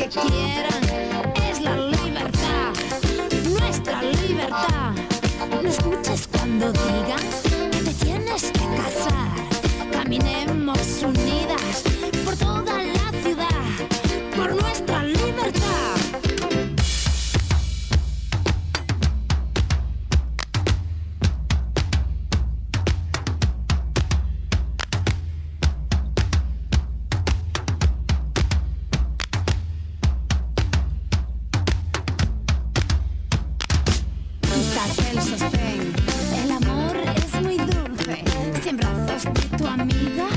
que quieran. Es la libertad, nuestra libertad. No escuches cuando digan que te tienes que casar. Caminemos unidas por toda la ciudad, por nuestra libertad. El sostén, el amor es muy dulce. Si en brazos de tu amiga